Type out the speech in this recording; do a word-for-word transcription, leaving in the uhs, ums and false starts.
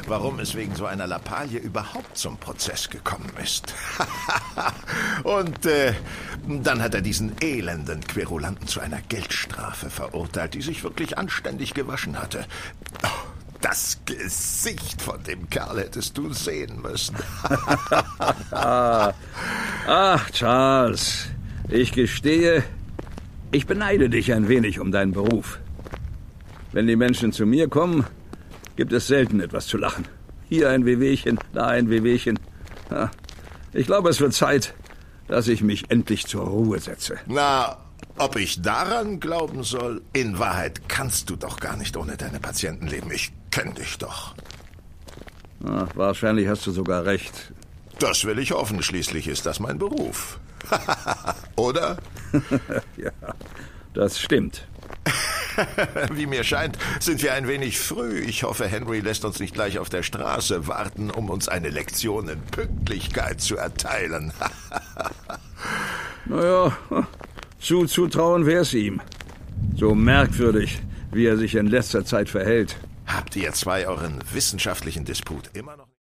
warum es wegen so einer Lappalie überhaupt zum Prozess gekommen ist. Und äh, dann hat er diesen elenden Querulanten zu einer Geldstrafe verurteilt, die sich wirklich anständig gewaschen hatte. Oh, das Gesicht von dem Kerl hättest du sehen müssen. Ach, Charles, ich gestehe, ich beneide dich ein wenig um deinen Beruf. Wenn die Menschen zu mir kommen, gibt es selten etwas zu lachen. Hier ein Wehwehchen, da ein Wehwehchen. Ja, ich glaube, es wird Zeit, dass ich mich endlich zur Ruhe setze. Na, ob ich daran glauben soll? In Wahrheit kannst du doch gar nicht ohne deine Patienten leben. Ich kenne dich doch. Ach, wahrscheinlich hast du sogar recht. Das will ich hoffen. Schließlich ist das mein Beruf. Oder? Ja, das stimmt. Wie mir scheint, sind wir ein wenig früh. Ich hoffe, Henry lässt uns nicht gleich auf der Straße warten, um uns eine Lektion in Pünktlichkeit zu erteilen. Naja, zuzutrauen wär's ihm. So merkwürdig, wie er sich in letzter Zeit verhält. Habt ihr zwei euren wissenschaftlichen Disput immer noch?